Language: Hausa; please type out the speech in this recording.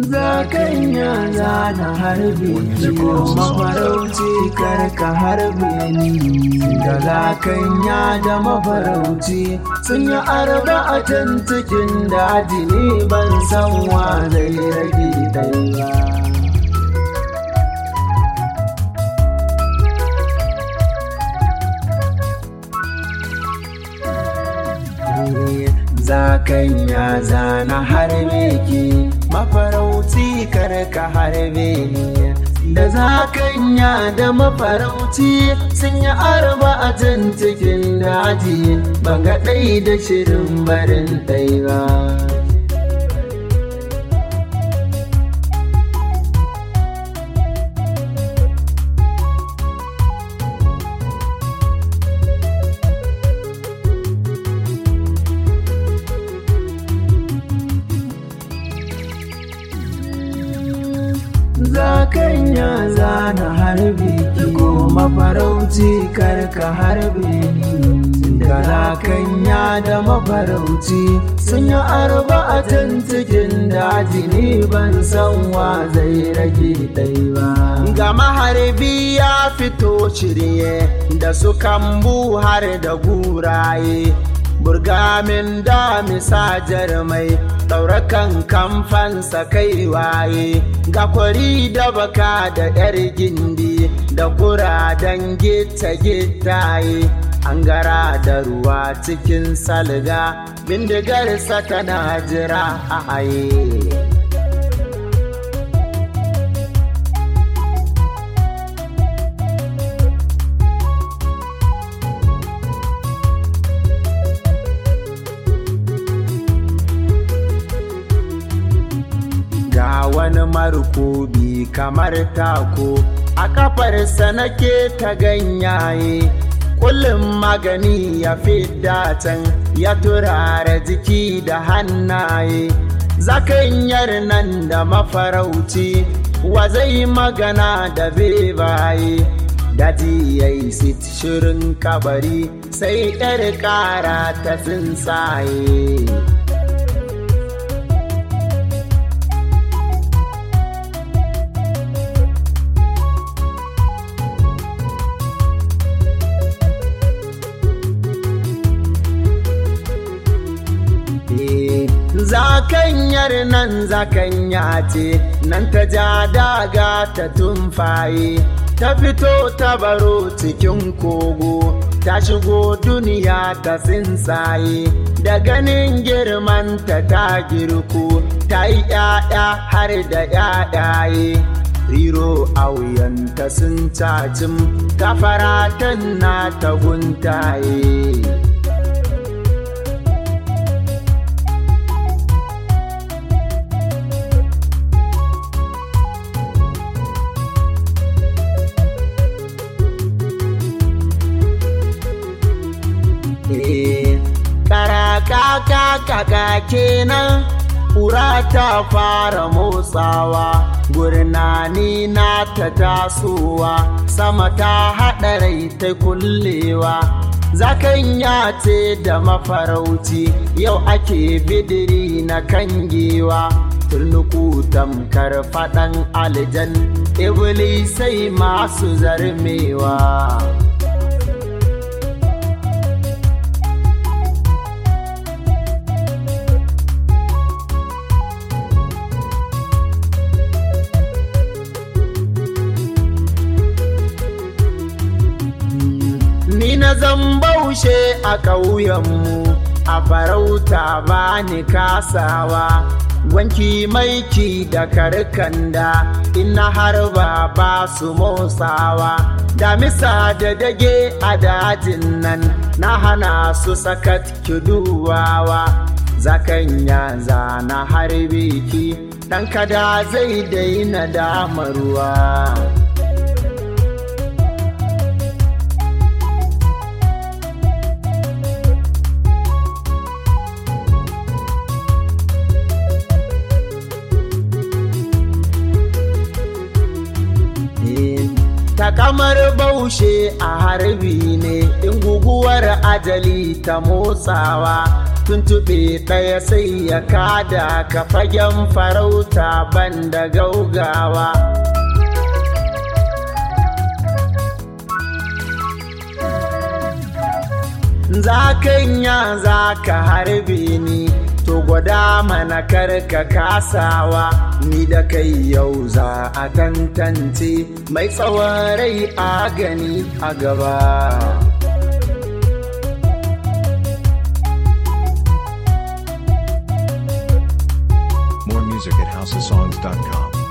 Zakanya zana harbe ni mafarauci karka harbe ni da zakanya da mafarauci sun yi arba a cikin daji ne ban san wa zai rage ɗaya Zakanya zana harbe ki mafarauci karka harbe ni da zakanya da mafarauci sun yi arba a cikin daji ban ga ɗai da shirin barin ɗai ba Zakanya zana harbe ki goma farauci karka harbe ni da zakanya da mafarauci sun yi arba a cikin daji ne ban san wa zai rage ɗai ba ga maharbi ya fito shirye da su kambu har da guraye burgamin da misa jarmai ɗaurakan kamfansa kai waye ga kwari da baka da ‘yar gindi da kuraden gita-gitaye an gara da ruwa cikin salga bindigarsa tana jira a haye wani markubi kamar tako a kafarsa nake ta ganyaye kullum magani ya fidda can ya turare jiki da hannaye zakanyar nan da mafarauci wa zai magana da bebaye daji yayi sit shirin kabari sai ɗar ƙara ta tsuntsaye zakanyar nan zakanya ce nan ta ja daga ta tumfaye ta fito ta baro cikin kogo ta shigo duniya ta tsuntsaye da ganin girmanta ta girku ta yi ‘ya'ya har da ‘ya'yaye riro a wuyanta sun cacim kafaratan na ta guntaye kaka kenan ƙura ta fara motsawa gurnani na ta tasowa sama ta haɗa rai ta kullewa zakanya ce da mafarauci yau ake bidiri na kangewa turnuku tamkar faɗan aljan iblisai masu zarmewa zan baushe a ƙauyenmu a farauta ba ni kasawa wanki maiki da karkanda ina harba ba su motsawa damisa da dage a dajin nan na hana su sakat kiduwawa zakanya zana harbe ki ɗan kada zai daina damarwa kamar baushe a harbi ne in guguwar ajali ta motsawa tuntuɓe ɗaya sai ya kada ka fagen farauta banda gaugawa. Zakanya za ka harbe ni, to gwada mana karka kasawa, ni da kai yau za a tantance mai tsawon rai a gani a gaba. More music at housesongs.com.